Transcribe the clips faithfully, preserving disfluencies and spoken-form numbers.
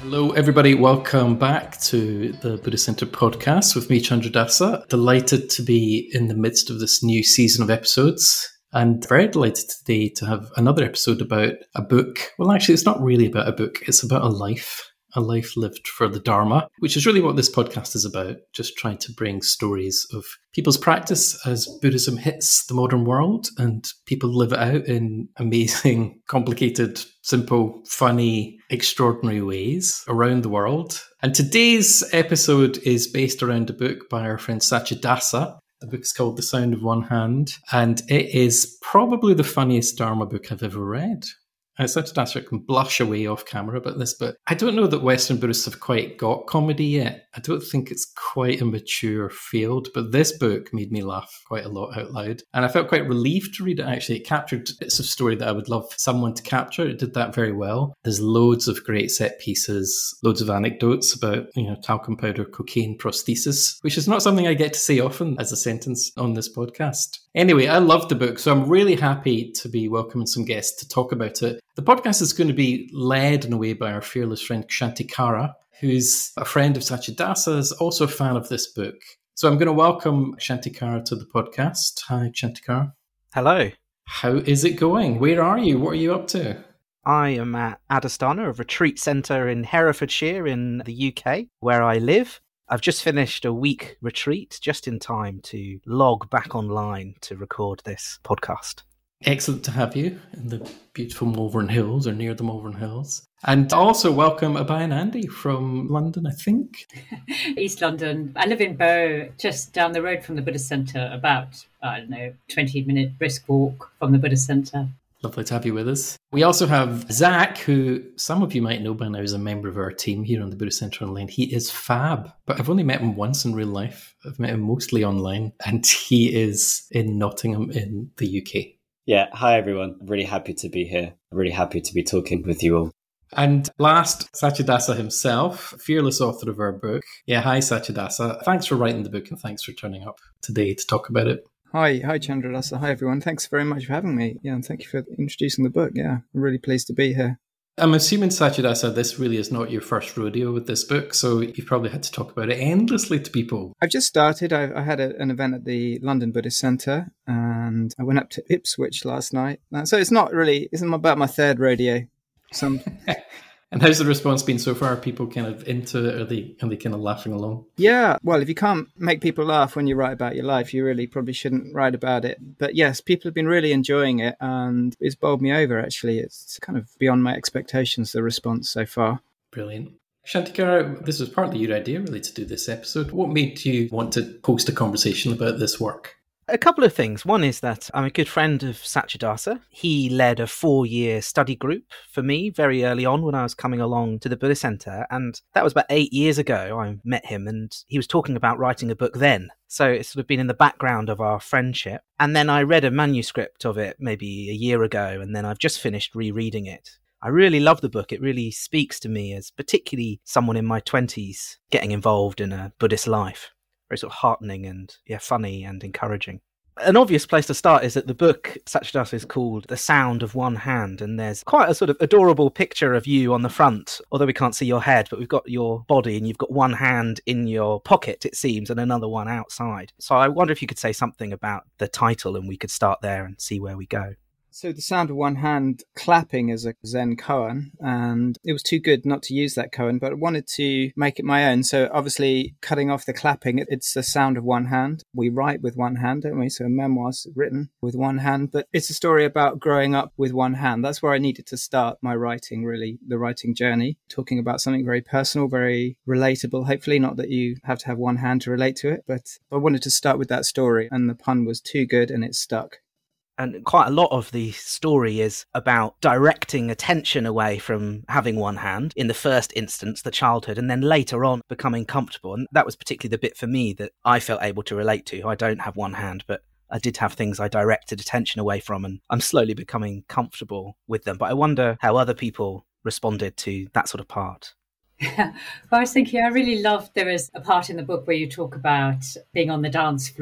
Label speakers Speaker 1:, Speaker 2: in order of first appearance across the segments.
Speaker 1: Hello, everybody. Welcome back to the Buddhist Center podcast with me, Chandradasa. Delighted to be in the midst of this new season of episodes, and very delighted today to have another episode about a book. Well, actually, it's not really about a book. It's about a life, a life lived for the Dharma, which is really what this podcast is about, just trying to bring stories of people's practice as Buddhism hits the modern world and people live it out in amazing, complicated, simple, funny, extraordinary ways around the world. And today's episode is based around a book by our friend Satchidasa. The book is called The Sound of One Hand, and it is probably the funniest Dharma book I've ever read. Uh, Satchidasa can blush away off camera about this, but I don't know that Western Buddhists have quite got comedy yet. I don't think it's quite a mature field, but this book made me laugh quite a lot out loud. And I felt quite relieved to read it, actually. It captured bits of story that I would love someone to capture. It did that very well. There's loads of great set pieces, loads of anecdotes about, you know, talcum powder, cocaine, prosthesis, which is not something I get to say often as a sentence on this podcast. Anyway, I loved the book, so I'm really happy to be welcoming some guests to talk about it. The podcast is going to be led in a way by our fearless friend Kshantikara, who's a friend of Satchidasa's, also a fan of this book. So I'm going to welcome Kshantikara to the podcast. Hi, Kshantikara.
Speaker 2: Hello.
Speaker 1: How is it going? Where are you? What are you up to?
Speaker 2: I am at Adasthana, a retreat centre in Herefordshire in the U K, where I live. I've just finished a week retreat, just in time to log back online to record this podcast.
Speaker 1: Excellent to have you in the beautiful Malvern Hills, or near the Malvern Hills. And also welcome Abhay and Andy from London, I think.
Speaker 3: East London. I live in Bow, just down the road from the Buddhist Centre, about, I don't know, twenty minute brisk walk from the Buddhist Centre.
Speaker 1: Lovely to have you with us. We also have Zach, who some of you might know by now is a member of our team here on the Buddhist Center Online. He is fab, but I've only met him once in real life. I've met him mostly online, and he is in Nottingham in the U K.
Speaker 4: Yeah, hi everyone. I'm really happy to be here. I'm really happy to be talking with you all.
Speaker 1: And last, Satchidasa himself, fearless author of our book. Yeah, hi Satchidasa. Thanks for writing the book and thanks for turning up today to talk about it.
Speaker 5: Hi, hi Chandradasa. Hi everyone. Thanks very much for having me. Yeah, and thank you for introducing the book. Yeah, I'm really pleased to be here.
Speaker 1: I'm assuming, Satchidasa, this really is not your first rodeo with this book, so you've probably had to talk about it endlessly to people.
Speaker 5: I've just started. I, I had a, an event at the London Buddhist Centre, and I went up to Ipswich last night. So it's not really, it's about my third rodeo. Some.
Speaker 1: And how's the response been so far? Are people kind of into it? Are they, are they kind of laughing along?
Speaker 5: Yeah, well, if you can't make people laugh when you write about your life, you really probably shouldn't write about it. But yes, people have been really enjoying it, and it's bowled me over, actually. It's kind of beyond my expectations, the response so far.
Speaker 1: Brilliant. Kshantikara, this was partly your idea, really, to do this episode. What made you want to host a conversation about this work?
Speaker 2: A couple of things. One is that I'm a good friend of Satchidasa. He led a four-year study group for me very early on when I was coming along to the Buddhist Center. And that was about eight years ago I met him, and he was talking about writing a book then. So it's sort of been in the background of our friendship. And then I read a manuscript of it maybe a year ago, and then I've just finished rereading it. I really love the book. It really speaks to me as particularly someone in my twenties getting involved in a Buddhist life. Very sort of heartening and yeah, funny and encouraging. An obvious place to start is that the book, Satchidasa, is called The Sound of One Hand, and there's quite a sort of adorable picture of you on the front, although we can't see your head, but we've got your body and you've got one hand in your pocket, it seems, and another one outside. So I wonder if you could say something about the title and we could start there and see where we go.
Speaker 5: So The Sound of One Hand clapping is a Zen koan, and it was too good not to use that koan, but I wanted to make it my own. So obviously cutting off the clapping, it's the sound of one hand. We write with one hand, don't we? So a memoir's written with one hand, but it's a story about growing up with one hand. That's where I needed to start my writing, really, the writing journey, talking about something very personal, very relatable. Hopefully not that you have to have one hand to relate to it, but I wanted to start with that story, and the pun was too good and it stuck.
Speaker 2: And quite a lot of the story is about directing attention away from having one hand, in the first instance, the childhood, and then later on becoming comfortable. And that was particularly the bit for me that I felt able to relate to. I don't have one hand, but I did have things I directed attention away from, and I'm slowly becoming comfortable with them. But I wonder how other people responded to that sort of part.
Speaker 3: Well, I was thinking, I really loved, there is a part in the book where you talk about being on the dance floor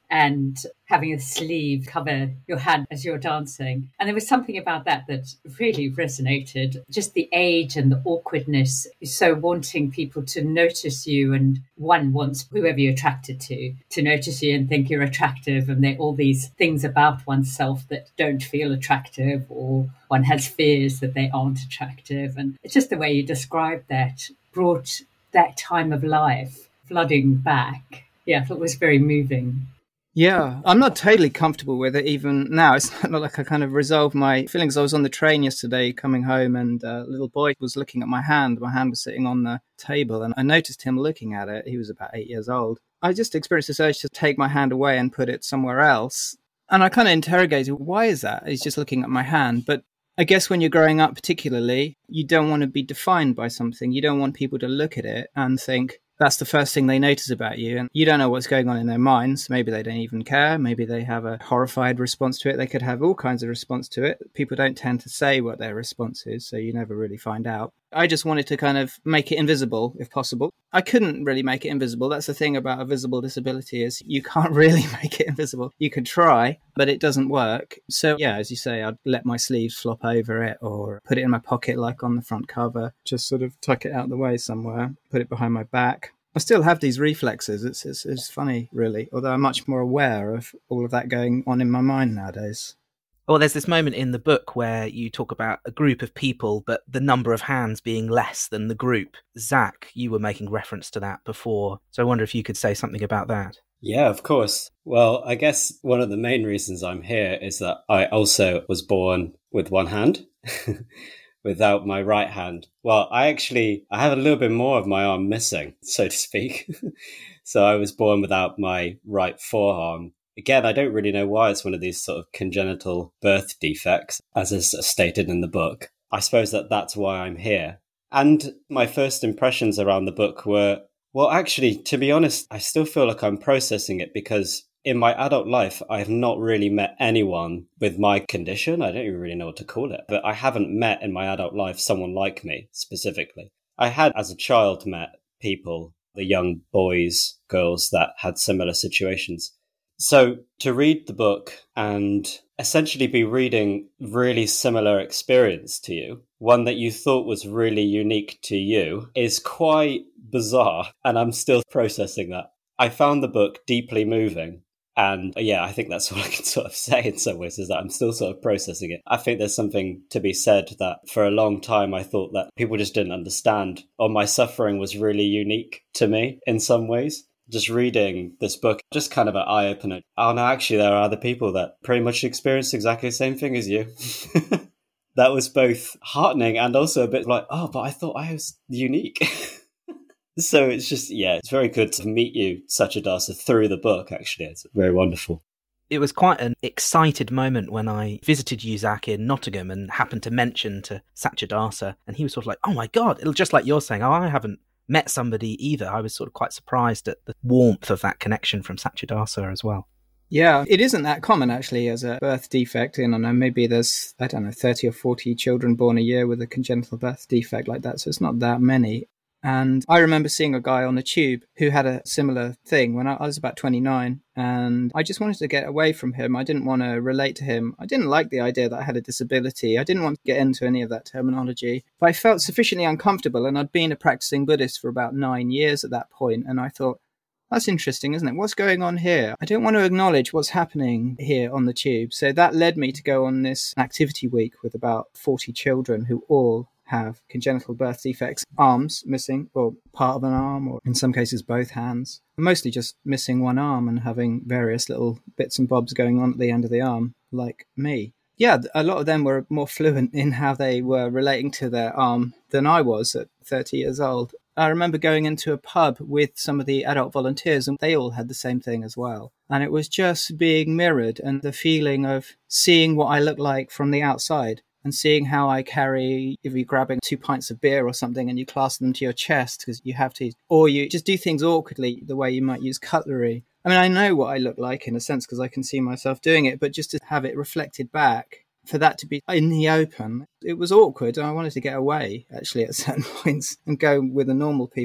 Speaker 3: and having a sleeve cover your hand as you're dancing. And there was something about that that really resonated. Just the age and the awkwardness, so wanting people to notice you, and one wants whoever you're attracted to to notice you and think you're attractive, and there are all these things about oneself that don't feel attractive, or one has fears that they aren't attractive. And it's just the way you described that brought that time of life flooding back. Yeah, I thought it was very moving.
Speaker 5: Yeah, I'm not totally comfortable with it even now. It's not like I kind of resolved my feelings. I was on the train yesterday coming home, and a little boy was looking at my hand. My hand was sitting on the table, and I noticed him looking at it. He was about eight years old. I just experienced this urge to take my hand away and put it somewhere else. And I kind of interrogated, why is that? He's just looking at my hand. But I guess when you're growing up particularly, you don't want to be defined by something. You don't want people to look at it and think, that's the first thing they notice about you. And you don't know what's going on in their minds. Maybe they don't even care. Maybe they have a horrified response to it. They could have all kinds of response to it. People don't tend to say what their response is, so you never really find out. I just wanted to kind of make it invisible, if possible. I couldn't really make it invisible. That's the thing about a visible disability, is you can't really make it invisible. You can try, but it doesn't work. So yeah, as you say, I'd let my sleeves flop over it, or put it in my pocket like on the front cover, just sort of tuck it out the way somewhere, put it behind my back. I still have these reflexes. It's, it's it's funny, really, although I'm much more aware of all of that going on in my mind nowadays.
Speaker 2: Well, there's this moment in the book where you talk about a group of people, but the number of hands being less than the group. Zach, you were making reference to that before, so I wonder if you could say something about that.
Speaker 4: Yeah, of course. Well, I guess one of the main reasons I'm here is that I also was born with one hand. Without my right hand. Well, I actually, I have a little bit more of my arm missing, so to speak. So I was born without my right forearm. Again, I don't really know why. It's one of these sort of congenital birth defects, as is stated in the book. I suppose that that's why I'm here. And my first impressions around the book were, well, actually, to be honest, I still feel like I'm processing it, because in my adult life, I have not really met anyone with my condition. I don't even really know what to call it. But I haven't met in my adult life someone like me specifically. I had, as a child, met people, the young boys, girls that had similar situations. So to read the book and essentially be reading really similar experience to you, one that you thought was really unique to you, is quite bizarre. And I'm still processing that. I found the book deeply moving. And yeah, I think that's all I can sort of say in some ways, is that I'm still sort of processing it. I think there's something to be said that for a long time, I thought that people just didn't understand, or my suffering was really unique to me in some ways. Just reading this book, just kind of an eye-opener. Oh no, actually, there are other people that pretty much experienced exactly the same thing as you. That was both heartening and also a bit like, oh, but I thought I was unique. So it's just, yeah, it's very good to meet you, Satyadasa, through the book, actually. It's very wonderful.
Speaker 2: It was quite an excited moment when I visited you, Zach, in Nottingham and happened to mention to Satyadasa, and he was sort of like, oh my God, it'll just like you're saying, oh, I haven't met somebody either. I was sort of quite surprised at the warmth of that connection from Satyadasa as well.
Speaker 5: Yeah, it isn't that common, actually, as a birth defect. I don't know, maybe there's, I don't know, thirty or forty children born a year with a congenital birth defect like that, so it's not that many. And I remember seeing a guy on the tube who had a similar thing when I, I was about twenty-nine, and I just wanted to get away from him. I didn't want to relate to him. I didn't like the idea that I had a disability. I didn't want to get into any of that terminology. But I felt sufficiently uncomfortable, and I'd been a practicing Buddhist for about nine years at that point, and I thought, that's interesting, isn't it? What's going on here? I don't want to acknowledge what's happening here on the tube. So that led me to go on this activity week with about forty children who all have congenital birth defects, arms missing, or part of an arm, or in some cases both hands, mostly just missing one arm and having various little bits and bobs going on at the end of the arm, like me. Yeah, a lot of them were more fluent in how they were relating to their arm than I was at thirty years old. I remember going into a pub with some of the adult volunteers, and they all had the same thing as well. And it was just being mirrored, and the feeling of seeing what I look like from the outside, and seeing how I carry, if you're grabbing two pints of beer or something and you clasp them to your chest because you have to, or you just do things awkwardly the way you might use cutlery. I mean, I know what I look like in a sense because I can see myself doing it, but just to have it reflected back, for that to be in the open, it was awkward. I wanted to get away, actually, at certain points and go with the normal people.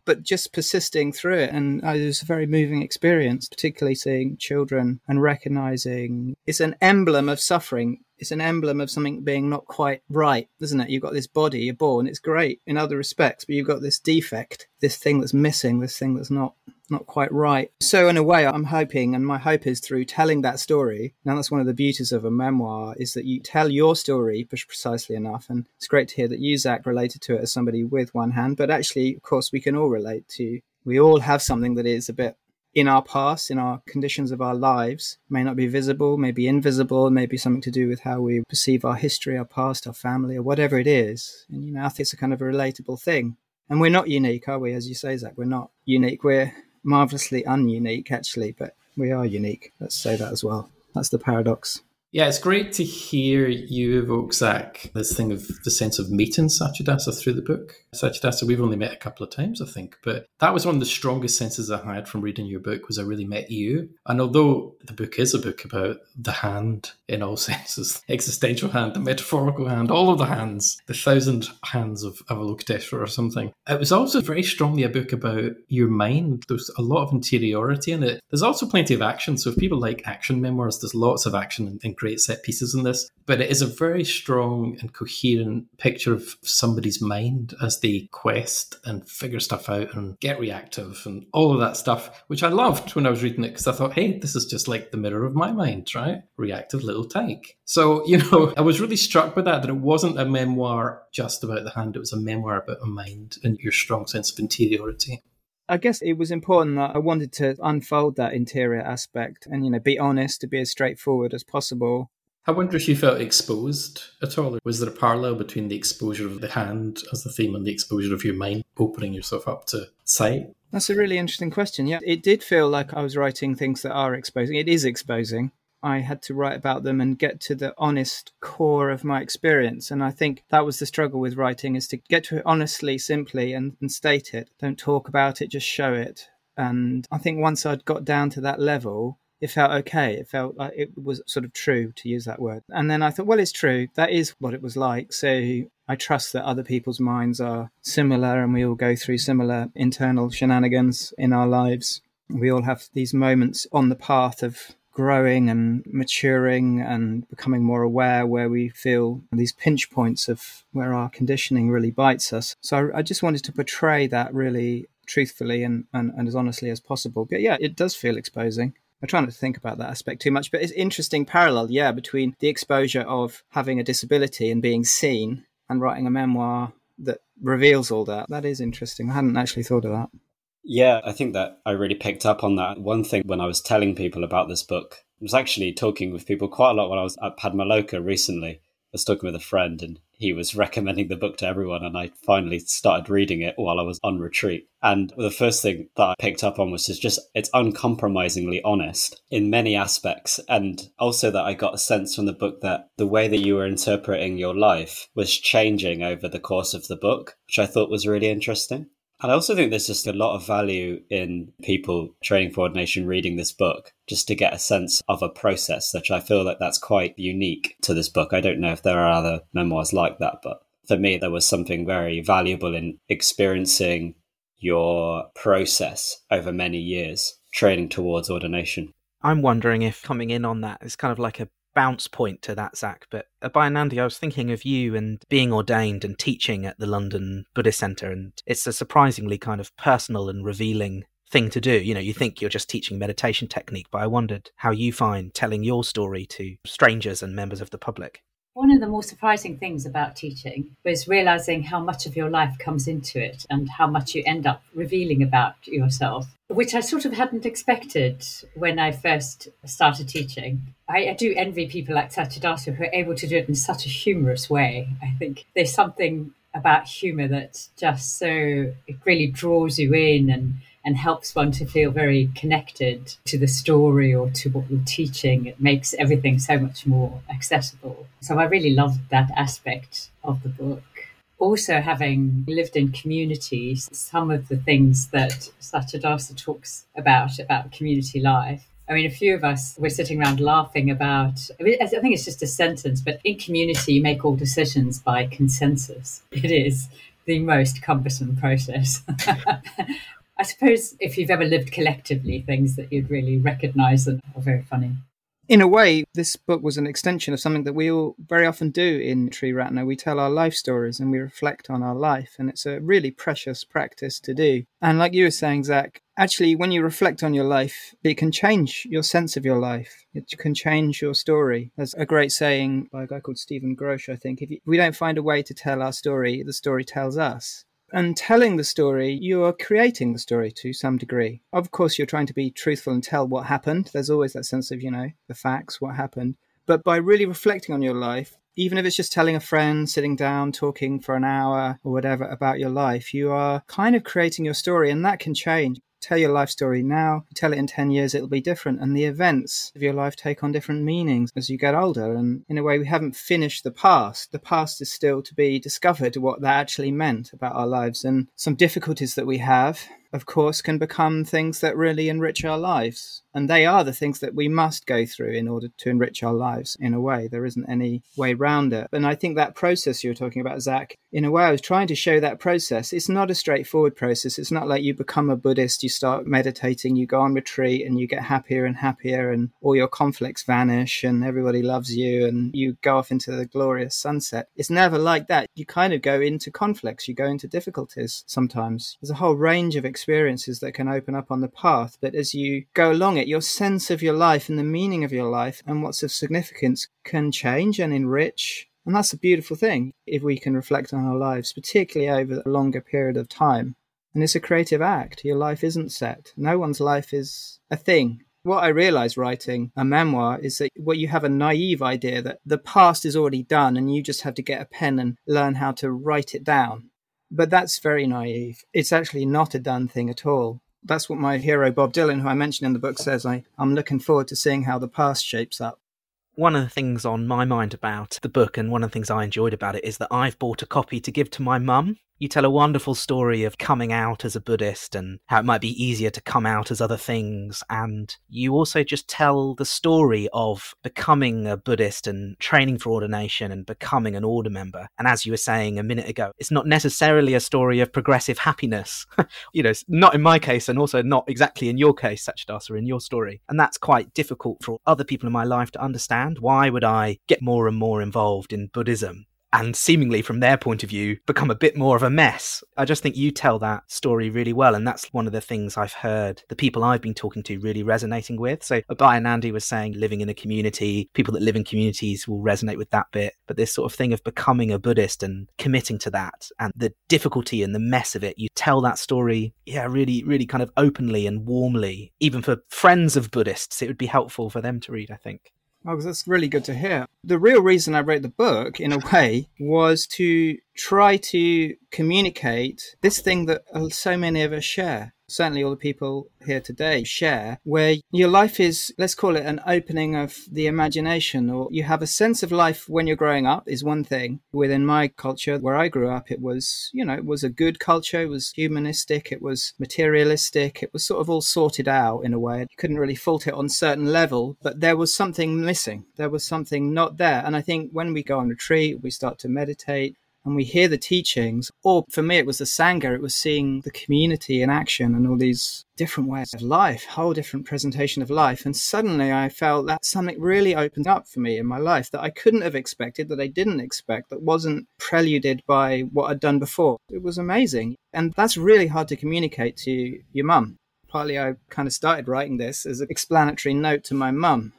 Speaker 5: but just persisting through it. And it was a very moving experience, particularly seeing children and recognizing it's an emblem of suffering. It's an emblem of something being not quite right, isn't it? You've got this body, you're born, it's great in other respects, but you've got this defect, this thing that's missing, this thing that's not not quite right. So in a way, I'm hoping, and my hope is through telling that story, now that's one of the beauties of a memoir, is that you tell your story precisely enough. And it's great to hear that you, Zach, related to it as somebody with one hand, but actually, of course, we can all relate to, we all have something that is a bit in our past, in our conditions of our lives, may not be visible, may be invisible, may be something to do with how we perceive our history, our past, our family, or whatever it is. And, you know, I think it's a kind of a relatable thing. And we're not unique, are we? As you say, Zach, we're not unique. We're marvelously ununique, actually, but we are unique. Let's say that as well. That's the paradox.
Speaker 1: Yeah, it's great to hear you evoke, Zach, this thing of the sense of meeting Satchidasa through the book. Satchidasa, we've only met a couple of times, I think, but that was one of the strongest senses I had from reading your book, was I really met you. And although the book is a book about the hand in all senses, existential hand, the metaphorical hand, all of the hands, the thousand hands of Avalokiteshvara or something, it was also very strongly a book about your mind. There's a lot of interiority in it. There's also plenty of action. So if people like action memoirs, there's lots of action and, and great set pieces in this, but it is a very strong and coherent picture of somebody's mind as they quest and figure stuff out and get reactive and all of that stuff, which I loved when I was reading it, because I thought, hey, this is just like the mirror of my mind, right? Reactive little tyke. So, you know, I was really struck by that, that it wasn't a memoir just about the hand, it was a memoir about a mind and your strong sense of interiority.
Speaker 5: I guess it was important that I wanted to unfold that interior aspect and, you know, be honest, to be as straightforward as possible.
Speaker 1: I wonder if you felt exposed at all. Was there a parallel between the exposure of the hand as the theme and the exposure of your mind, opening yourself up to sight?
Speaker 5: That's a really interesting question. Yeah, it did feel like I was writing things that are exposing. It is exposing. I had to write about them and get to the honest core of my experience. And I think that was the struggle with writing, is to get to it honestly, simply, and, and state it. Don't talk about it, just show it. And I think once I'd got down to that level, it felt okay. It felt like it was sort of true, to use that word. And then I thought, well, it's true. That is what it was like. So I trust that other people's minds are similar and we all go through similar internal shenanigans in our lives. We all have these moments on the path of growing and maturing and becoming more aware, where we feel these pinch points of where our conditioning really bites us. So I, I just wanted to portray that really truthfully and, and, and as honestly as possible. But yeah, it does feel exposing. I try not to think about that aspect too much, but it's interesting parallel, yeah, between the exposure of having a disability and being seen and writing a memoir that reveals all that. That is interesting. I hadn't actually thought of that.
Speaker 4: Yeah, I think that I really picked up on that. One thing when I was telling people about this book, I was actually talking with people quite a lot when I was at Padmaloka recently. I was talking with a friend and he was recommending the book to everyone, and I finally started reading it while I was on retreat. And the first thing that I picked up on was just, just it's uncompromisingly honest in many aspects. And also that I got a sense from the book that the way that you were interpreting your life was changing over the course of the book, which I thought was really interesting. And I also think there's just a lot of value in people training for ordination reading this book, just to get a sense of a process, which I feel like that's quite unique to this book. I don't know if there are other memoirs like that, but for me, there was something very valuable in experiencing your process over many years, training towards ordination.
Speaker 2: I'm wondering if coming in on that is kind of like a bounce point to that, Zach, but Abhayanandi, I was thinking of you and being ordained and teaching at the London Buddhist Centre, and it's a surprisingly kind of personal and revealing thing to do. You know, you think you're just teaching meditation technique, but I wondered how you find telling your story to strangers and members of the public.
Speaker 3: One of the more surprising things about teaching was realizing how much of your life comes into it and how much you end up revealing about yourself, which I sort of hadn't expected when I first started teaching. I, I do envy people like Satchidasa who are able to do it in such a humorous way. I think there's something about humor that just so, it really draws you in and and helps one to feel very connected to the story or to what we're teaching. It makes everything so much more accessible. So I really loved that aspect of the book. Also, having lived in communities, some of the things that Satchidasa talks about, about community life, I mean, a few of us were sitting around laughing about, I mean, I think it's just a sentence, but in community, you make all decisions by consensus. It is the most cumbersome process. I suppose if you've ever lived collectively, things that you'd really recognise and are very funny.
Speaker 5: In a way, this book was an extension of something that we all very often do in Triratna. We tell our life stories and we reflect on our life, and it's a really precious practice to do. And like you were saying, Zach, actually, when you reflect on your life, it can change your sense of your life. It can change your story. There's a great saying by a guy called Stephen Grosh, I think, if we don't find a way to tell our story, the story tells us. And telling the story, you are creating the story to some degree. Of course, you're trying to be truthful and tell what happened. There's always that sense of, you know, the facts, what happened. But by really reflecting on your life, even if it's just telling a friend, sitting down, talking for an hour or whatever about your life, you are kind of creating your story, and that can change. Tell your life story now, tell it in ten years, it'll be different. And the events of your life take on different meanings as you get older. And in a way, we haven't finished the past. The past is still to be discovered, what that actually meant about our lives. And some difficulties that we have, of course, can become things that really enrich our lives. And they are the things that we must go through in order to enrich our lives in a way. There isn't any way around it. And I think that process you were talking about, Zach, in a way, I was trying to show that process. It's not a straightforward process. It's not like you become a Buddhist, you start meditating, you go on retreat and you get happier and happier and all your conflicts vanish and everybody loves you and you go off into the glorious sunset. It's never like that. You kind of go into conflicts, you go into difficulties sometimes. There's a whole range of experiences that can open up on the path, but as you go along it, your sense of your life and the meaning of your life and what's of significance can change and enrich. And that's a beautiful thing if we can reflect on our lives, particularly over a longer period of time. And it's a creative act. Your life isn't set. No one's life is a thing. What I realized writing a memoir is that what you have a naive idea that the past is already done and you just have to get a pen and learn how to write it down. But that's very naive. It's actually not a done thing at all. That's what my hero Bob Dylan, who I mentioned in the book, says. I, I'm looking forward to seeing how the past shapes up.
Speaker 2: One of the things on my mind about the book, and one of the things I enjoyed about it, is that I've bought a copy to give to my mum. You tell a wonderful story of coming out as a Buddhist and how it might be easier to come out as other things. And you also just tell the story of becoming a Buddhist and training for ordination and becoming an order member. And as you were saying a minute ago, it's not necessarily a story of progressive happiness. You know, not in my case, and also not exactly in your case, Satchidasa, in your story. And that's quite difficult for other people in my life to understand. Why would I get more and more involved in Buddhism and seemingly from their point of view become a bit more of a mess? I just think you tell that story really well, and that's one of the things I've heard the people I've been talking to really resonating with. So Abhay and Andy was saying living in a community, people that live in communities will resonate with that bit, but this sort of thing of becoming a Buddhist and committing to that and the difficulty and the mess of it, you tell that story, yeah, really, really kind of openly and warmly. Even for friends of Buddhists, it would be helpful for them to read, I think.
Speaker 5: Oh, that's really good to hear. The real reason I wrote the book, in a way, was to try to communicate this thing that so many of us share. Certainly all the people here today share, where your life is, let's call it an opening of the imagination, or you have a sense of life when you're growing up is one thing. Within my culture, where I grew up, it was, you know, it was a good culture, it was humanistic, it was materialistic, it was sort of all sorted out in a way. You couldn't really fault it on a certain level, but there was something missing. There was something not there. And I think when we go on retreat, we start to meditate, and we hear the teachings, or for me, it was the Sangha, it was seeing the community in action and all these different ways of life, whole different presentation of life. And suddenly I felt that something really opened up for me in my life that I couldn't have expected, that I didn't expect, that wasn't preluded by what I'd done before. It was amazing. And that's really hard to communicate to your mum. Partly I kind of started writing this as an explanatory note to my mum.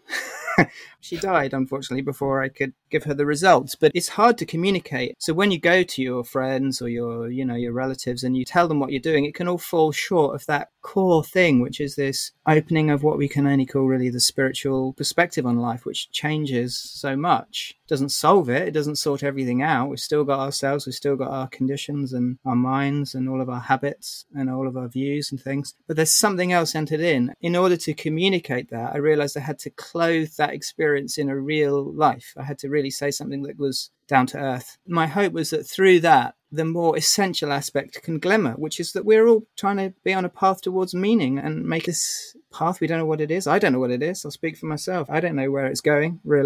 Speaker 5: She died, unfortunately, before I could give her the results, but it's hard to communicate. So when you go to your friends or your, you know, your relatives and you tell them what you're doing, it can all fall short of that core thing, which is this opening of what we can only call really the spiritual perspective on life, which changes so much. It doesn't solve it. It doesn't sort everything out. We've still got ourselves. We've still got our conditions and our minds and all of our habits and all of our views and things. But there's something else entered in. In order to communicate that, I realized I had to clothe that experience in a real life. I had to really say something that was down to earth. My hope was that through that, the more essential aspect can glimmer, which is that we're all trying to be on a path towards meaning and make this path. We don't know what it is. I don't know what it is. I'll speak for myself. I don't know where it's going, really.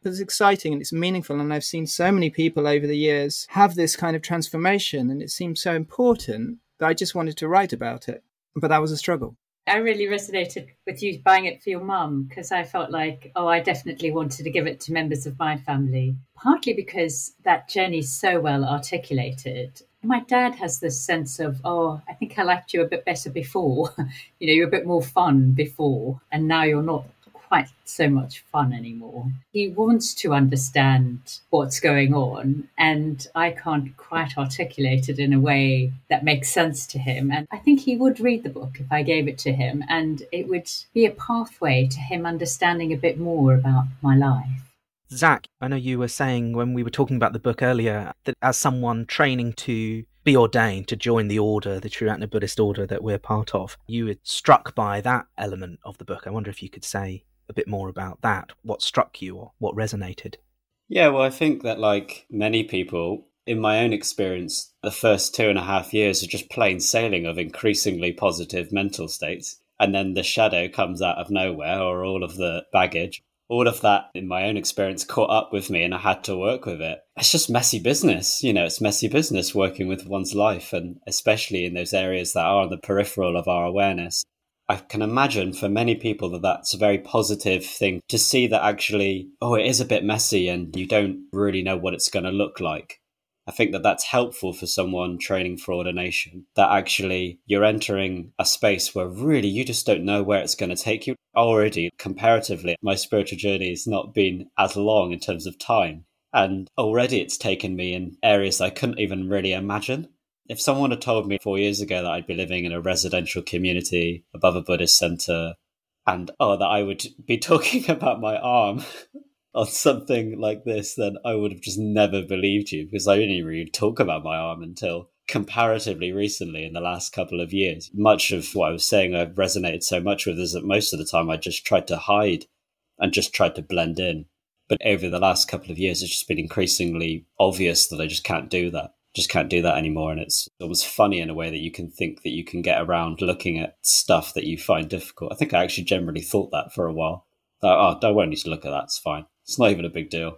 Speaker 5: It's exciting and it's meaningful. And I've seen so many people over the years have this kind of transformation, and it seems so important that I just wanted to write about it. But that was a struggle.
Speaker 3: I really resonated with you buying it for your mum, because I felt like, oh, I definitely wanted to give it to members of my family, partly because that journey's so well articulated. My dad has this sense of, oh, I think I liked you a bit better before. You know, you're a bit more fun before, and now you're not quite so much fun anymore. He wants to understand what's going on, and I can't quite articulate it in a way that makes sense to him. And I think he would read the book if I gave it to him, and it would be a pathway to him understanding a bit more about my life.
Speaker 2: Zach, I know you were saying when we were talking about the book earlier that as someone training to be ordained, to join the order, the Triratna Buddhist order that we're part of, you were struck by that element of the book. I wonder if you could say a bit more about that, what struck you or what resonated.
Speaker 4: Yeah, well, I think that like many people, in my own experience, the first two and a half years are just plain sailing of increasingly positive mental states. And then the shadow comes out of nowhere, or all of the baggage. All of that, in my own experience, caught up with me and I had to work with it. It's just messy business. You know, it's messy business working with one's life, and especially in those areas that are on the peripheral of our awareness. I can imagine for many people that that's a very positive thing to see that actually, oh, it is a bit messy and you don't really know what it's going to look like. I think that that's helpful for someone training for ordination, that actually you're entering a space where really you just don't know where it's going to take you. Already, comparatively, my spiritual journey has not been as long in terms of time. And already it's taken me in areas I couldn't even really imagine. If someone had told me four years ago that I'd be living in a residential community above a Buddhist center, and oh, that I would be talking about my arm on something like this, then I would have just never believed you, because I didn't really talk about my arm until comparatively recently in the last couple of years. Much of what I was saying I've resonated so much with is that most of the time I just tried to hide and just tried to blend in. But over the last couple of years, it's just been increasingly obvious that I just can't do that. Just can't do that anymore. And it's almost funny in a way that you can think that you can get around looking at stuff that you find difficult. I think I actually generally thought that for a while. That, oh, I won't need to look at that. It's fine. It's not even a big deal.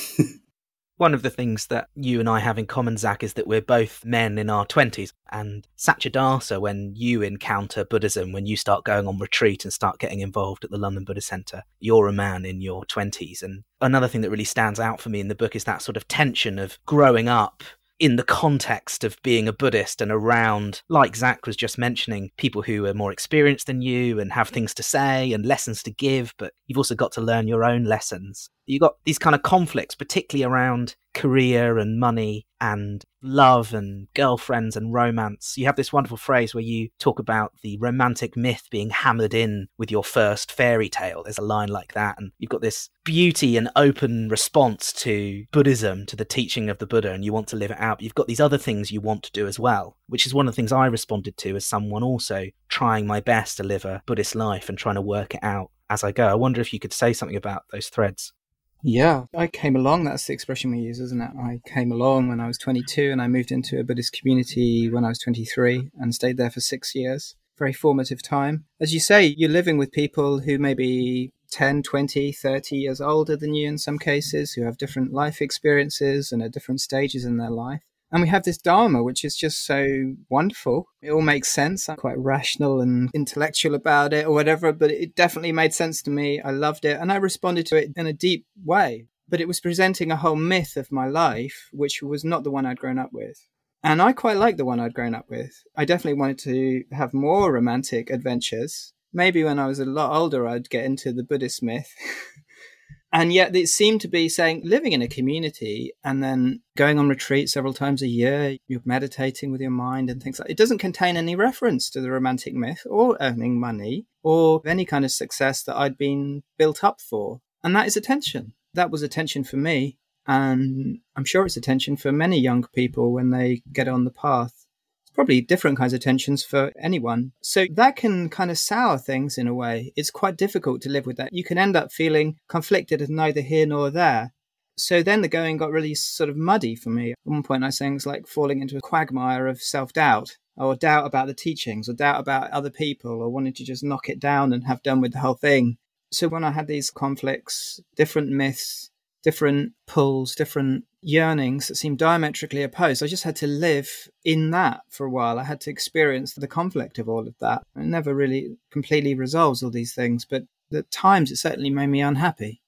Speaker 2: One of the things that you and I have in common, Zach, is that we're both men in our twenties. And Satchidasa, when you encounter Buddhism, when you start going on retreat and start getting involved at the London Buddhist Centre, you're a man in your twenties. And another thing that really stands out for me in the book is that sort of tension of growing up in the context of being a Buddhist and around, like Zach was just mentioning, people who are more experienced than you and have things to say and lessons to give, but you've also got to learn your own lessons. You've got these kind of conflicts, particularly around career and money and love and girlfriends and romance. You have this wonderful phrase where you talk about the romantic myth being hammered in with your first fairy tale. There's a line like that. And you've got this beauty and open response to Buddhism, to the teaching of the Buddha, and you want to live it out. But you've got these other things you want to do as well, which is one of the things I responded to as someone also trying my best to live a Buddhist life and trying to work it out as I go. I wonder if you could say something about those threads.
Speaker 5: Yeah, I came along. That's the expression we use, isn't it? I came along when I was twenty-two and I moved into a Buddhist community when I was twenty-three and stayed there for six years. Very formative time. As you say, you're living with people who may be ten, twenty, thirty years older than you in some cases, who have different life experiences and at different stages in their life. And we have this Dharma, which is just so wonderful. It all makes sense. I'm quite rational and intellectual about it or whatever, but it definitely made sense to me. I loved it. And I responded to it in a deep way. But it was presenting a whole myth of my life, which was not the one I'd grown up with. And I quite liked the one I'd grown up with. I definitely wanted to have more romantic adventures. Maybe when I was a lot older, I'd get into the Buddhist myth. And yet it seemed to be saying living in a community and then going on retreat several times a year, you're meditating with your mind and things like that. It doesn't contain any reference to the romantic myth or earning money or any kind of success that I'd been built up for. And that is attention. That was attention for me. And I'm sure it's attention for many young people when they get on the path. Probably different kinds of tensions for anyone. So that can kind of sour things in a way. It's quite difficult to live with that. You can end up feeling conflicted as neither here nor there. So then the going got really sort of muddy for me. At one point I was saying it's like falling into a quagmire of self-doubt or doubt about the teachings or doubt about other people or wanting to just knock it down and have done with the whole thing. So when I had these conflicts, different myths, different pulls, different yearnings that seemed diametrically opposed. I just had to live in that for a while. I had to experience the conflict of all of that. It never really completely resolves all these things, but at times it certainly made me unhappy.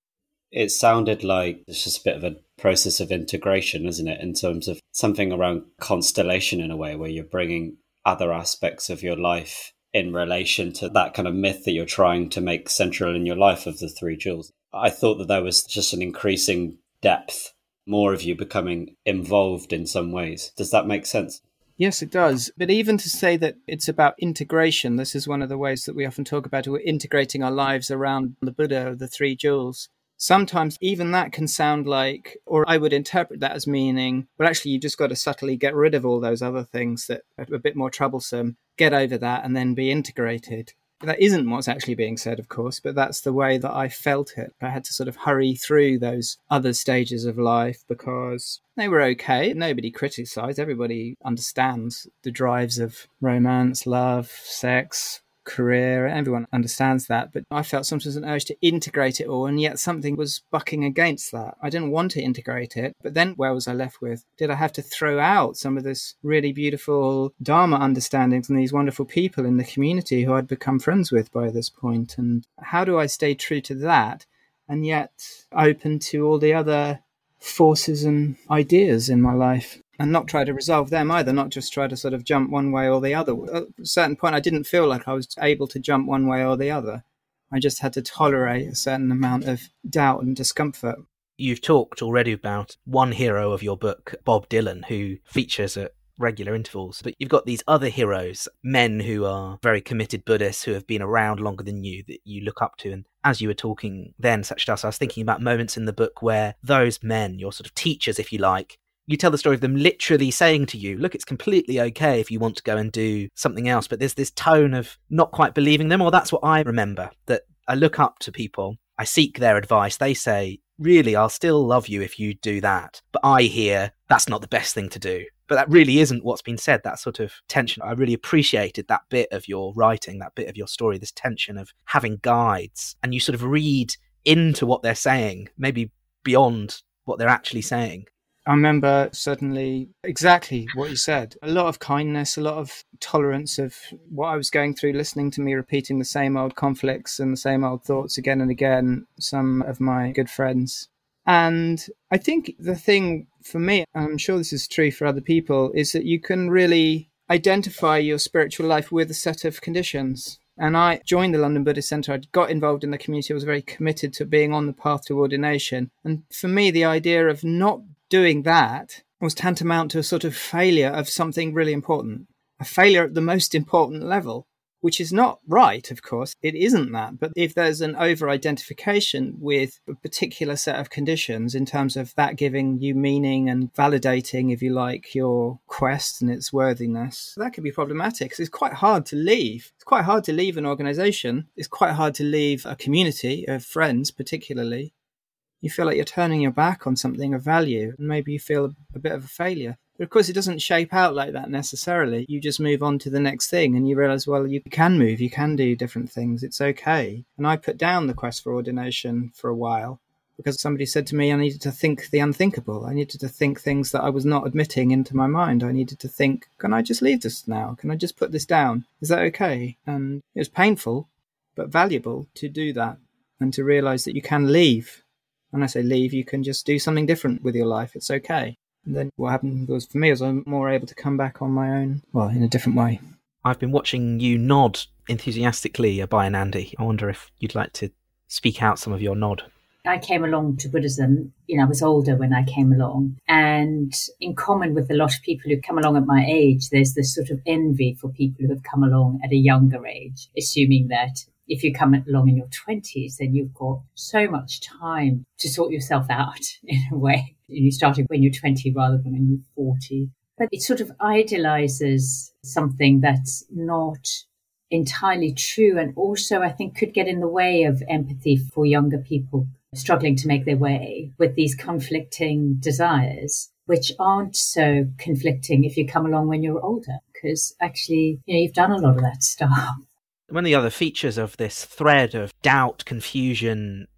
Speaker 4: It sounded like it's just a bit of a process of integration, isn't it? In terms of something around constellation in a way, where you're bringing other aspects of your life in relation to that kind of myth that you're trying to make central in your life of the three jewels. I thought that there was just an increasing depth, more of you becoming involved in some ways. Does that make sense?
Speaker 5: Yes, it does. But even to say that it's about integration, this is one of the ways that we often talk about it. We're integrating our lives around the Buddha, the three jewels. Sometimes even that can sound like, or I would interpret that as meaning, but actually you just got to subtly get rid of all those other things that are a bit more troublesome, get over that and then be integrated. That isn't what's actually being said, of course, but that's the way that I felt it. I had to sort of hurry through those other stages of life because they were okay. Nobody criticized. Everybody understands the drives of romance, love, sex, career. Everyone understands that. But I felt sometimes an urge to integrate it all, and yet something was bucking against that. I didn't want to integrate it. But then where was I left with? Did I have to throw out some of this really beautiful Dharma understandings and these wonderful people in the community who I'd become friends with by this point? And how do I stay true to that and yet open to all the other forces and ideas in my life? And not try to resolve them either, not just try to sort of jump one way or the other. At a certain point, I didn't feel like I was able to jump one way or the other. I just had to tolerate a certain amount of doubt and discomfort.
Speaker 2: You've talked already about one hero of your book, Bob Dylan, who features at regular intervals. But you've got these other heroes, men who are very committed Buddhists who have been around longer than you, that you look up to. And as you were talking then, Satchidas, I was thinking about moments in the book where those men, your sort of teachers, if you like, you tell the story of them literally saying to you, look, it's completely okay if you want to go and do something else. But there's this tone of not quite believing them, or that's what I remember, that I look up to people, I seek their advice. They say, really, I'll still love you if you do that. But I hear that's not the best thing to do. But that really isn't what's been said, that sort of tension. I really appreciated that bit of your writing, that bit of your story, this tension of having guides. And you sort of read into what they're saying, maybe beyond what they're actually saying.
Speaker 5: I remember suddenly exactly what you said. A lot of kindness, a lot of tolerance of what I was going through, listening to me repeating the same old conflicts and the same old thoughts again and again, some of my good friends. And I think the thing for me, and I'm sure this is true for other people, is that you can really identify your spiritual life with a set of conditions. And I joined the London Buddhist Centre. I got involved in the community. I was very committed to being on the path to ordination. And for me, the idea of not doing that was tantamount to a sort of failure of something really important, a failure at the most important level, which is not right, of course. It isn't that. But if there's an over-identification with a particular set of conditions in terms of that giving you meaning and validating, if you like, your quest and its worthiness, that could be problematic because it's quite hard to leave. It's quite hard to leave an organization. It's quite hard to leave a community of friends, particularly. You feel like you're turning your back on something of value, and maybe you feel a bit of a failure. But of course, it doesn't shape out like that necessarily. You just move on to the next thing and you realize, well, you can move, you can do different things. It's okay. And I put down the quest for ordination for a while because somebody said to me I needed to think the unthinkable. I needed to think things that I was not admitting into my mind. I needed to think, can I just leave this now? Can I just put this down? Is that okay? And it was painful, but valuable to do that and to realize that you can leave. When I say leave, you can just do something different with your life. It's okay. And then what happened was, for me, was I'm more able to come back on my own, well, in a different way.
Speaker 2: I've been watching you nod enthusiastically, Abhayanandi. I wonder if you'd like to speak out some of your nod.
Speaker 3: I came along to Buddhism, you know, I was older when I came along. And in common with a lot of people who come along at my age, there's this sort of envy for people who have come along at a younger age, assuming that if you come along in your twenties, then you've got so much time to sort yourself out in a way. You started when you're twenty rather than when you're forty. But it sort of idolizes something that's not entirely true, and also I think could get in the way of empathy for younger people struggling to make their way with these conflicting desires, which aren't so conflicting if you come along when you're older, because actually, you know, you've done a lot of that stuff.
Speaker 2: One of the other features of this thread of doubt, confusion,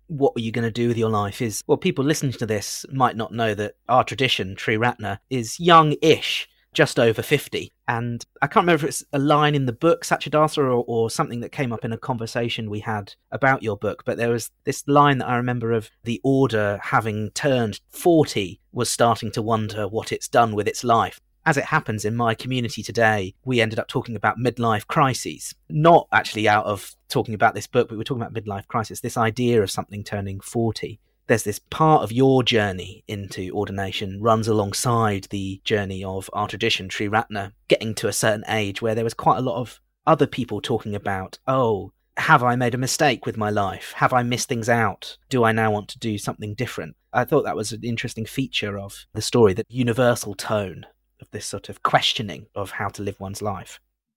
Speaker 2: what are you going to do with your life is, well, people listening to this might not know that our tradition, Triratna, is young-ish, just over fifty. And I can't remember if it's a line in the book, Satchidasa, or, or something that came up in a conversation we had about your book, but there was this line that I remember of the order having turned forty was starting to wonder what it's done with its life. As it happens in my community today, we ended up talking about midlife crises, not actually out of talking about this book, but we were talking about midlife crisis, this idea of something turning forty. There's this part of your journey into ordination runs alongside the journey of our tradition, Triratna, getting to a certain age where there was quite a lot of other people talking about, oh, have I made a mistake with my life? Have I missed things out? Do I now want to do something different? I thought that was an interesting feature of the story, that universal tone of this sort of questioning of how to live one's life.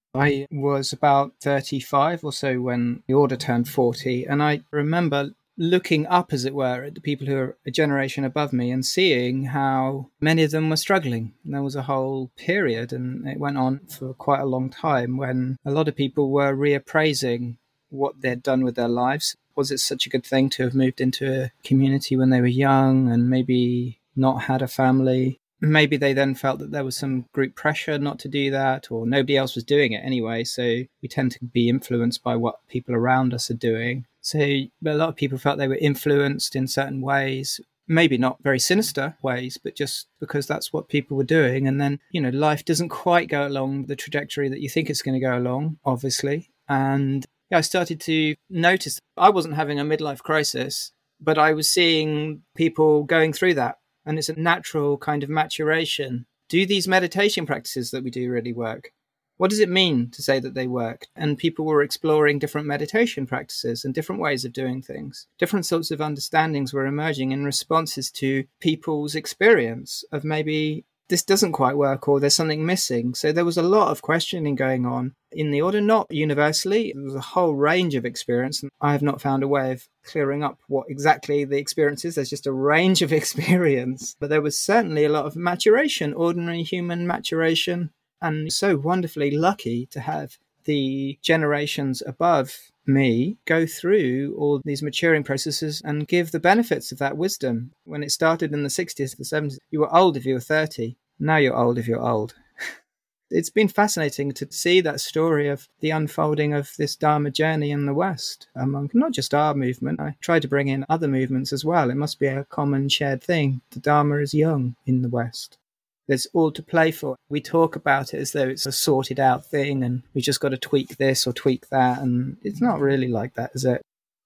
Speaker 5: I was about thirty-five or so when the order turned forty, and I remember looking up, as it were, at the people who are a generation above me and seeing how many of them were struggling. And there was a whole period, and it went on for quite a long time, when a lot of people were reappraising what they'd done with their lives. Was it such a good thing to have moved into a community when they were young and maybe not had a family? Maybe they then felt that there was some group pressure not to do that, or nobody else was doing it anyway. So we tend to be influenced by what people around us are doing. So a lot of people felt they were influenced in certain ways, maybe not very sinister ways, but just because that's what people were doing. And then, you know, life doesn't quite go along the trajectory that you think it's going to go along, obviously. And yeah, I started to notice I wasn't having a midlife crisis, but I was seeing people going through that. And it's a natural kind of maturation. Do these meditation practices that we do really work? What does it mean to say that they work? And people were exploring different meditation practices and different ways of doing things. Different sorts of understandings were emerging in responses to people's experience of maybe this doesn't quite work or there's something missing. So there was a lot of questioning going on in the order, not universally. There was a whole range of experience, and I have not found a way of clearing up what exactly the experience is. There's just a range of experience. But there was certainly a lot of maturation, ordinary human maturation. And so wonderfully lucky to have the generations above me go through all these maturing processes and give the benefits of that wisdom. When it started in the sixties, the seventies, you were old if you were thirty. Now you're old if you're old. It's been fascinating to see that story of the unfolding of this Dharma journey in the West among not just our movement. I try to bring in other movements as well. It must be a common shared thing. The Dharma is young in the West. There's all to play for. We talk about it as though it's a sorted out thing and we just got to tweak this or tweak that. And it's not really like that, is it?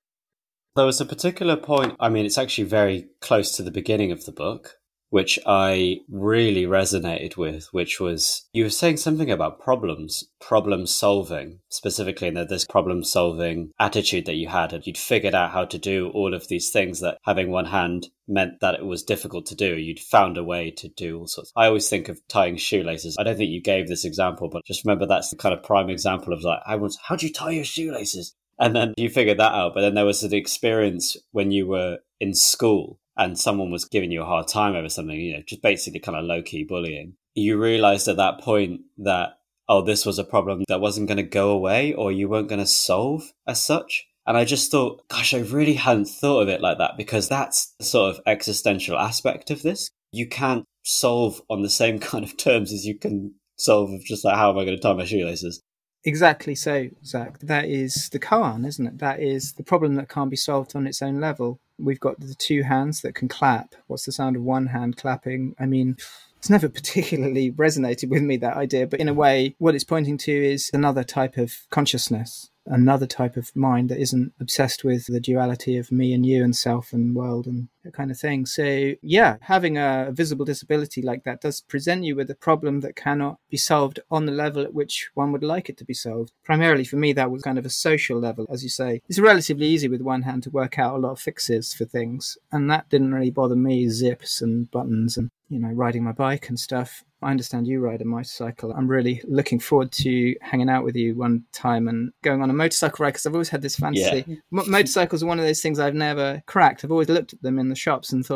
Speaker 4: There was a particular point, I mean, it's actually very close to the beginning of the book, which I really resonated with, which was you were saying something about problems, problem solving, specifically, and that this problem solving attitude that you had, and you'd figured out how to do all of these things that having one hand meant that it was difficult to do. You'd found a way to do all sorts. I always think of tying shoelaces. I don't think you gave this example, but just remember that's the kind of prime example of like, I was, how do you tie your shoelaces? And then you figured that out. But then there was an experience when you were in school and someone was giving you a hard time over something, you know, just basically kind of low-key bullying. You realized at that point that, oh, this was a problem that wasn't going to go away or you weren't going to solve as such. And I just thought, gosh, I really hadn't thought of it like that, because that's the sort of existential aspect of this. You can't solve on the same kind of terms as you can solve of just like, how am I going to tie my shoelaces?
Speaker 5: Exactly so, Zach. That is the koan, isn't it? That is the problem that can't be solved on its own level. We've got the two hands that can clap. What's the sound of one hand clapping? I mean, it's never particularly resonated with me, that idea, but in a way, what it's pointing to is another type of consciousness, another type of mind that isn't obsessed with the duality of me and you and self and world and that kind of thing. So yeah, having a visible disability like that does present you with a problem that cannot be solved on the level at which one would like it to be solved. Primarily for me, that was kind of a social level, as you say. It's relatively easy with one hand to work out a lot of fixes for things, and that didn't really bother me, zips and buttons and, you know, riding my bike and stuff. I understand you ride a motorcycle. I'm really looking forward to hanging out with you one time and going on a motorcycle ride, because I've always had this fantasy.
Speaker 4: Yeah.
Speaker 5: M- motorcycles are one of those things I've never cracked. I've always looked at them in the shops and thought,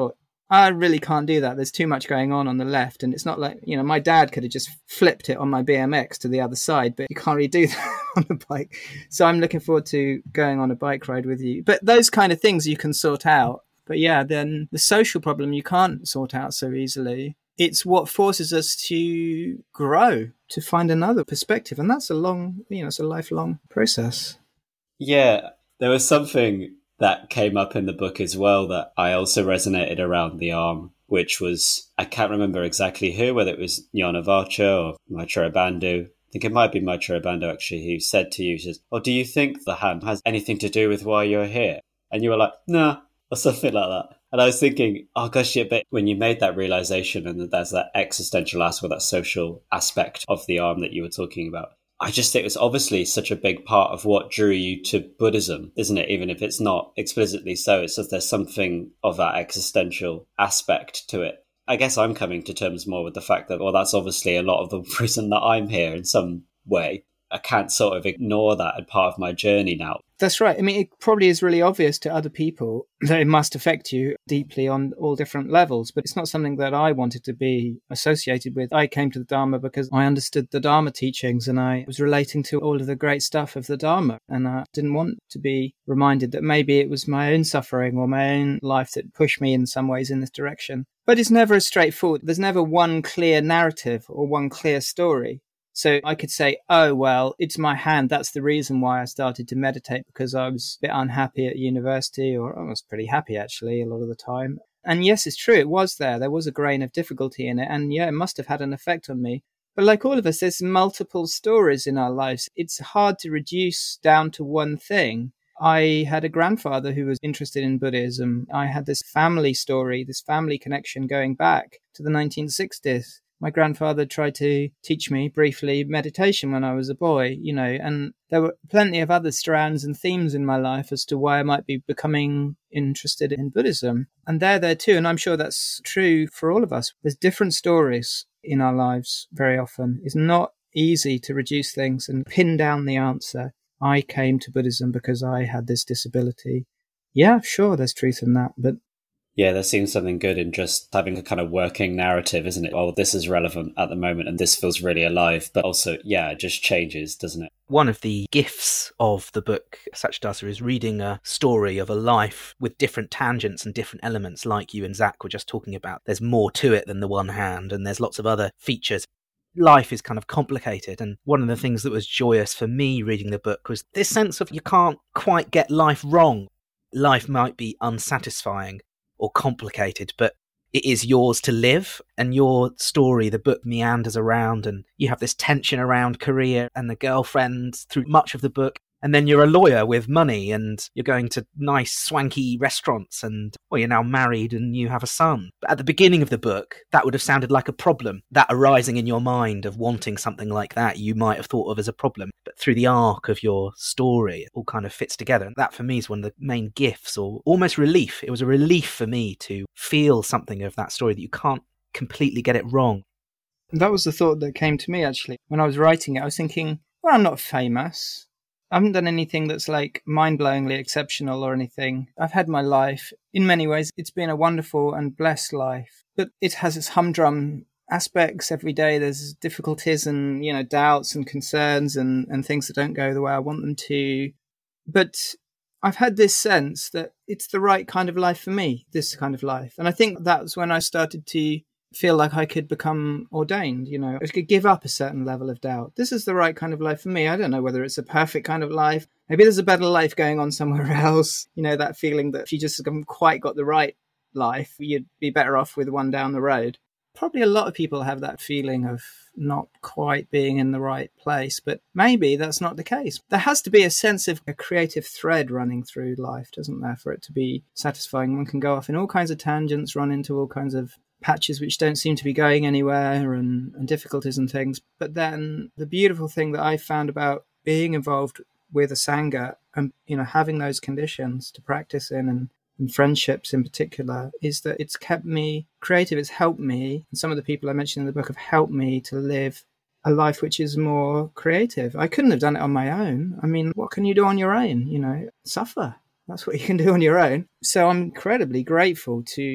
Speaker 5: I really can't do that. There's too much going on on the left. And it's not like, you know, my dad could have just flipped it on my B M X to the other side, but you can't really do that on a bike. So I'm looking forward to going on a bike ride with you. But those kind of things you can sort out. But yeah, then the social problem you can't sort out so easily. It's what forces us to grow, to find another perspective. And that's a long, you know, it's a lifelong process.
Speaker 4: Yeah, there was something that came up in the book as well that I also resonated around the arm, which was, I can't remember exactly who, whether it was Jana Vacha or Maitreya Bandhu. I think it might be Maitreya Bandhu actually, who said to you, says, "Oh, do you think the hand has anything to do with why you're here?" And you were like, "Nah," or something like that. And I was thinking, oh gosh, yeah, but when you made that realization and that there's that existential aspect, that social aspect of the arm that you were talking about, I just think it's obviously such a big part of what drew you to Buddhism, isn't it? Even if it's not explicitly so, it's just there's something of that existential aspect to it. I guess I'm coming to terms more with the fact that, well, that's obviously a lot of the reason that I'm here in some way. I can't sort of ignore that as part of my journey now.
Speaker 5: That's right. I mean, it probably is really obvious to other people that it must affect you deeply on all different levels, but it's not something that I wanted to be associated with. I came to the Dharma because I understood the Dharma teachings and I was relating to all of the great stuff of the Dharma. And I didn't want to be reminded that maybe it was my own suffering or my own life that pushed me in some ways in this direction. But it's never as straightforward. There's never one clear narrative or one clear story. So I could say, oh, well, it's my hand. That's the reason why I started to meditate, because I was a bit unhappy at university, or I was pretty happy, actually, a lot of the time. And yes, it's true. It was there. There was a grain of difficulty in it. And yeah, it must have had an effect on me. But like all of us, there's multiple stories in our lives. It's hard to reduce down to one thing. I had a grandfather who was interested in Buddhism. I had this family story, this family connection going back to the nineteen sixties. My grandfather tried to teach me briefly meditation when I was a boy, you know, and there were plenty of other strands and themes in my life as to why I might be becoming interested in Buddhism. And they're there too. And I'm sure that's true for all of us. There's different stories in our lives very often. It's not easy to reduce things and pin down the answer. I came to Buddhism because I had this disability. Yeah, sure, there's truth in that, but
Speaker 4: yeah, there seems something good in just having a kind of working narrative, isn't it? Oh, this is relevant at the moment and this feels really alive. But also, yeah, it just changes, doesn't it?
Speaker 2: One of the gifts of the book, Satchidasa, is reading a story of a life with different tangents and different elements, like you and Zach were just talking about. There's more to it than the one hand, and there's lots of other features. Life is kind of complicated, and one of the things that was joyous for me reading the book was this sense of you can't quite get life wrong. Life might be unsatisfying or complicated, but it is yours to live, and your story, the book, meanders around, and you have this tension around career and the girlfriend through much of the book. And then you're a lawyer with money and you're going to nice swanky restaurants and, well, you're now married and you have a son. But at the beginning of the book, that would have sounded like a problem. That arising in your mind of wanting something like that, you might have thought of as a problem. But through the arc of your story, it all kind of fits together. And that for me is one of the main gifts, or almost relief. It was a relief for me to feel something of that story, that you can't completely get it wrong.
Speaker 5: That was the thought that came to me, actually. When I was writing it, I was thinking, well, I'm not famous. I haven't done anything that's like mind-blowingly exceptional or anything. I've had my life. In many ways, it's been a wonderful and blessed life. But it has its humdrum aspects every day. There's difficulties and, you know, doubts and concerns and, and things that don't go the way I want them to. But I've had this sense that it's the right kind of life for me, this kind of life. And I think that's when I started to feel like I could become ordained, you know, I could give up a certain level of doubt. This is the right kind of life for me. I don't know whether it's a perfect kind of life. Maybe there's a better life going on somewhere else. You know, that feeling that if you just haven't quite got the right life, you'd be better off with one down the road. Probably a lot of people have that feeling of not quite being in the right place, but maybe that's not the case. There has to be a sense of a creative thread running through life, doesn't there, for it to be satisfying? One can go off in all kinds of tangents, run into all kinds of patches which don't seem to be going anywhere, and, and difficulties and things. But then the beautiful thing that I found about being involved with a Sangha and, you know, having those conditions to practice in, and, and friendships in particular, is that it's kept me creative. It's helped me, and some of the people I mentioned in the book have helped me to live a life which is more creative. I couldn't have done it on my own. I mean, what can you do on your own? You know, suffer. That's what you can do on your own. So I'm incredibly grateful to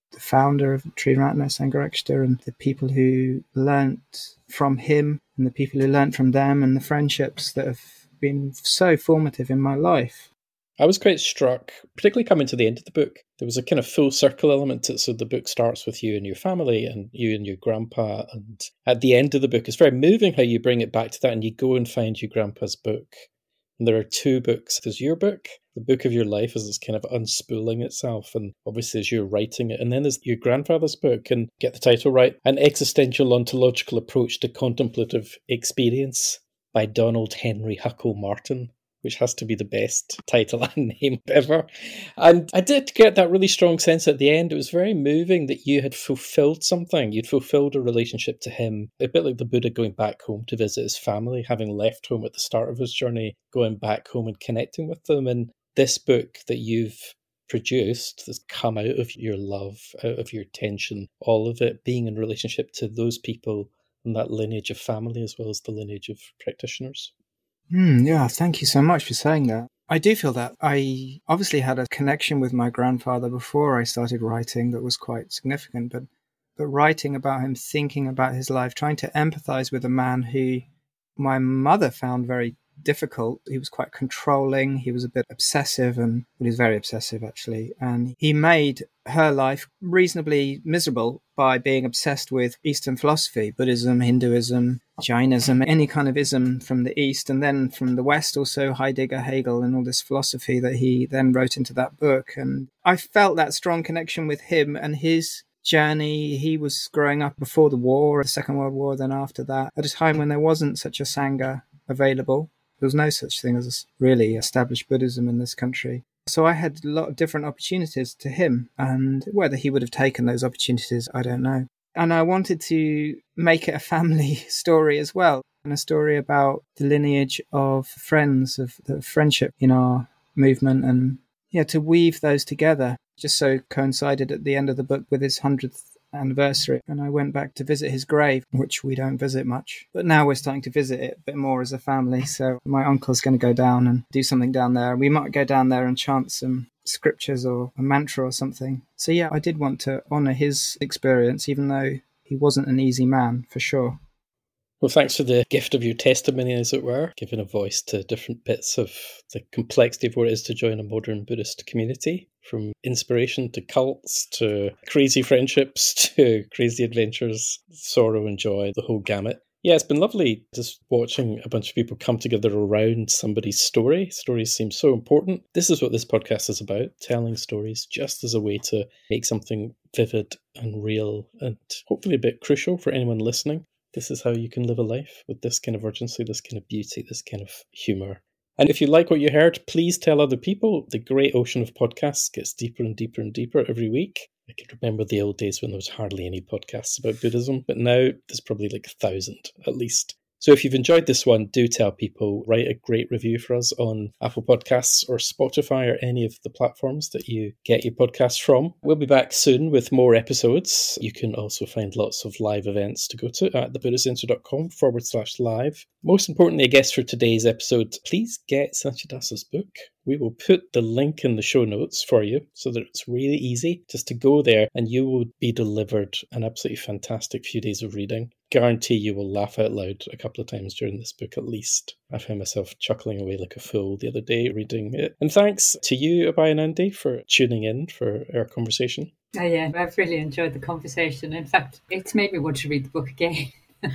Speaker 5: the founder of Triratna Sangharakshita, and the people who learnt from him and the people who learnt from them, and the friendships that have been so formative in my life.
Speaker 1: I was quite struck, particularly coming to the end of the book. There was a kind of full circle element to it. So the book starts with you and your family and you and your grandpa. And at the end of the book, it's very moving how you bring it back to that and you go and find your grandpa's book. And there are two books. There's your book, the book of your life, as it's kind of unspooling itself. And obviously as you're writing it. And then there's your grandfather's book, and get the title right, An Existential Ontological Approach to Contemplative Experience by Donald Henry Huckle Martin, which has to be the best title and name ever. And I did get that really strong sense at the end. It was very moving that you had fulfilled something. You'd fulfilled a relationship to him, a bit like the Buddha going back home to visit his family, having left home at the start of his journey, going back home and connecting with them. And this book that you've produced has come out of your love, out of your tension, all of it being in relationship to those people and that lineage of family as well as the lineage of practitioners.
Speaker 5: Mm, yeah, thank you so much for saying that. I do feel that. I obviously had a connection with my grandfather before I started writing that was quite significant, but, but writing about him, thinking about his life, trying to empathize with a man who my mother found very difficult. He was quite controlling. He was a bit obsessive, and well, he was very obsessive actually. And he made her life reasonably miserable by being obsessed with Eastern philosophy, Buddhism, Hinduism, Jainism, any kind of ism from the East, and then from the West also Heidegger, Hegel, and all this philosophy that he then wrote into that book. And I felt that strong connection with him and his journey. He was growing up before the war, the Second World War, then after that, at a time when there wasn't such a Sangha available. There was no such thing as really established Buddhism in this country. So I had a lot of different opportunities to him, and whether he would have taken those opportunities, I don't know. And I wanted to make it a family story as well, and a story about the lineage of friends, of the friendship in our movement, and yeah, to weave those together. Just so coincided at the end of the book with his hundredth anniversary, and I went back to visit his grave, which we don't visit much, but now we're starting to visit it a bit more as a family. So my uncle's going to go down and do something down there. We might go down there and chant some scriptures or a mantra or something. So yeah, I did want to honour his experience, even though he wasn't an easy man, for sure.
Speaker 1: Well, thanks for the gift of your testimony, as it were, giving a voice to different bits of the complexity of what it is to join a modern Buddhist community, from inspiration to cults to crazy friendships to crazy adventures, sorrow and joy, the whole gamut. Yeah, it's been lovely just watching a bunch of people come together around somebody's story. Stories seem so important. This is what this podcast is about, telling stories just as a way to make something vivid and real and hopefully a bit crucial for anyone listening. This is how you can live a life with this kind of urgency, this kind of beauty, this kind of humour. And if you like what you heard, please tell other people. The great ocean of podcasts gets deeper and deeper and deeper every week. I can remember the old days when there was hardly any podcasts about Buddhism, but now there's probably like a thousand at least. So if you've enjoyed this one, do tell people, write a great review for us on Apple Podcasts or Spotify or any of the platforms that you get your podcasts from. We'll be back soon with more episodes. You can also find lots of live events to go to at thebuddhacenter.com forward slash live. Most importantly, I guess for today's episode, please get Sanchidasa's book. We will put the link in the show notes for you so that it's really easy just to go there and you will be delivered an absolutely fantastic few days of reading. Guarantee you will laugh out loud a couple of times during this book at least. I found myself chuckling away like a fool the other day reading it. And thanks to you, Abhayanandi, for tuning in for our conversation.
Speaker 3: Oh yeah, I've really enjoyed the conversation. In fact, it's made me want to read the book again.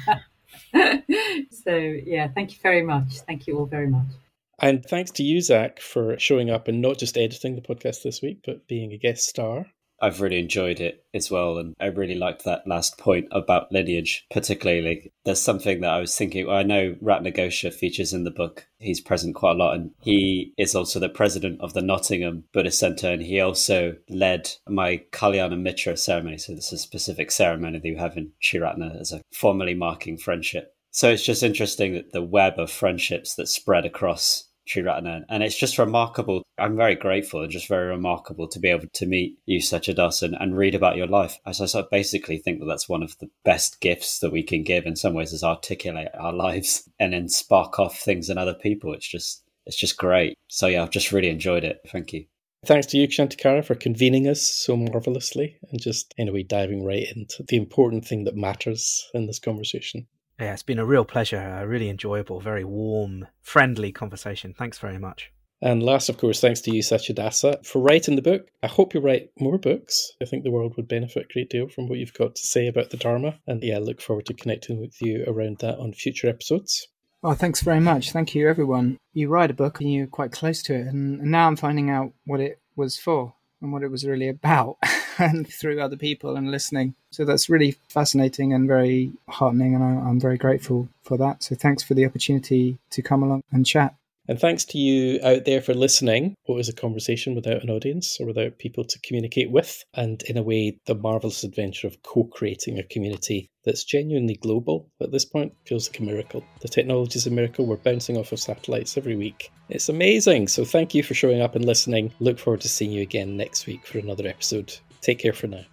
Speaker 3: So yeah, thank you very much. Thank you all very much.
Speaker 1: And thanks to you, Zach, for showing up and not just editing the podcast this week, but being a guest star.
Speaker 4: I've really enjoyed it as well. And I really liked that last point about lineage, particularly. There's something that I was thinking, well, I know Ratnaghosa features in the book. He's present quite a lot. And he is also the president of the Nottingham Buddhist Centre. And he also led my Kalyana Mitra ceremony. So this is a specific ceremony that you have in Triratna as a formally marking friendship. So it's just interesting that the web of friendships that spread across Triratna. And it's just remarkable. I'm very grateful and just very remarkable to be able to meet you, Sanchidas, and, and read about your life. As I sort of basically think that that's one of the best gifts that we can give in some ways, is articulate our lives and then spark off things in other people. It's just, it's just great. So yeah, I've just really enjoyed it. Thank you.
Speaker 1: Thanks to you, Kshantikara, for convening us so marvellously and just, in a way, diving right into the important thing that matters in this conversation.
Speaker 2: Yeah, it's been a real pleasure, a really enjoyable, very warm, friendly conversation. Thanks very much.
Speaker 1: And last, of course, thanks to you, Satyadasa, for writing the book. I hope you write more books. I think the world would benefit a great deal from what you've got to say about the Dharma. And yeah, I look forward to connecting with you around that on future episodes.
Speaker 5: Well, thanks very much. Thank you, everyone. You write a book and you're quite close to it. And now I'm finding out what it was for and what it was really about and through other people and listening. So that's really fascinating and very heartening. And I'm very grateful for that. So thanks for the opportunity to come along and chat.
Speaker 1: And thanks to you out there for listening. What is a conversation without an audience or without people to communicate with? And in a way, the marvellous adventure of co-creating a community that's genuinely global at this point feels like a miracle. The technology is a miracle. We're bouncing off of satellites every week. It's amazing. So thank you for showing up and listening. Look forward to seeing you again next week for another episode. Take care for now.